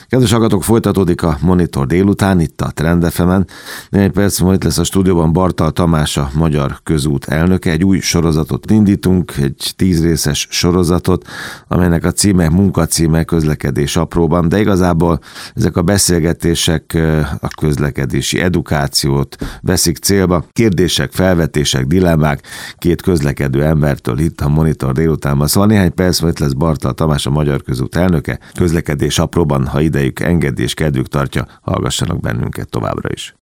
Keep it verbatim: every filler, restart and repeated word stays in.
Kedves hallgatók, folytatódik a Monitor délután, itt a Trend ef emen. Néhány perc múlva itt lesz a stúdióban Bartal Tamás, a Magyar Közút elnöke. Egy új sorozatot indítunk, egy tízrészes sorozatot, amelynek a címe, munkacíme közlekedés apróban, de igazából ezek a beszélgetések a közlekedési edukációt veszik célba. Kérdések, felvetések, dilemmák két közlekedő embertől itt a Monitor délutánban. Szóval néhány perc múlva itt lesz Bartal Tamás, a Magyar Közút elnöke. Közlekedés apróban, ha idejük engedi és kedvük tartja, hallgassanak bennünket továbbra is.